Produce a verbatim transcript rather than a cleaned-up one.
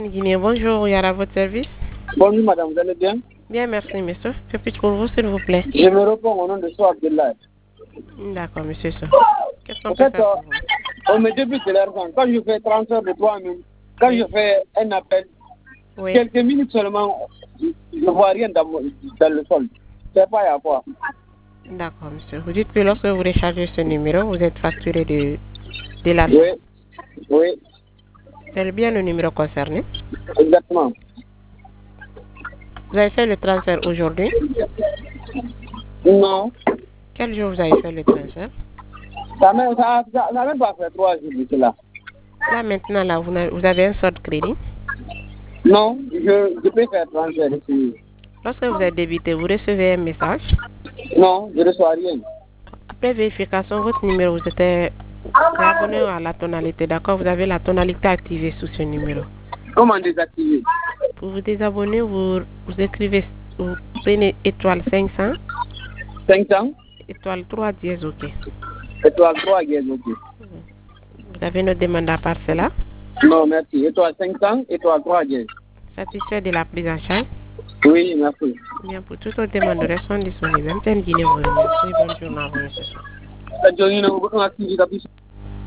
Guinée, bonjour, Yara, à votre service. Bonjour madame, vous allez bien? Bien, merci monsieur. Que puis-je pour vous, s'il vous plaît? Je me réponds au nom de Soa Abdellah. D'accord, monsieur So. Qu'est-ce qu'on En peut fait, faire pour vous? on me débute de l'argent. Quand je fais transfert de trois mille, quand Oui. je fais un appel, Oui. quelques minutes seulement, je ne vois rien dans, mon- dans le sol. Je ne sais pas à quoi. D'accord, monsieur. Vous dites que lorsque vous rechargez ce numéro, vous êtes facturé de, de l'argent. Oui, oui, C'est bien le numéro concerné. exactement. Vous avez fait le transfert aujourd'hui. Non, Quel jour vous avez fait le transfert? ça n'a ça, ça, ça même pas fait trois jours de cela. Là, maintenant, là, vous, n'avez- vous avez un sort de crédit. Non, je, je peux faire transfert ici. Lorsque vous êtes débité, vous recevez un message. Non, je ne reçois rien. Après vérification, votre numéro, vous êtes abonné à la tonalité. D'accord? Vous avez la tonalité activée sous ce numéro. Comment désactiver? Pour vous désabonner, vous, vous écrivez, vous prenez étoile cinq cents, cinq ans, étoile trois dièse, ok. étoile trois, guerre, ok. Vous avez notre demande à part cela. Non, merci. Étoile cinq ans, étoile trois, guerre. Satisfait de la prise en charge. Oui, merci. Bien, pour toutes autres demandes, restons disponibles. M T N Guinée vous remercie. Bonne journée à vous, monsieur. Sejauh ini aku ngasih tapi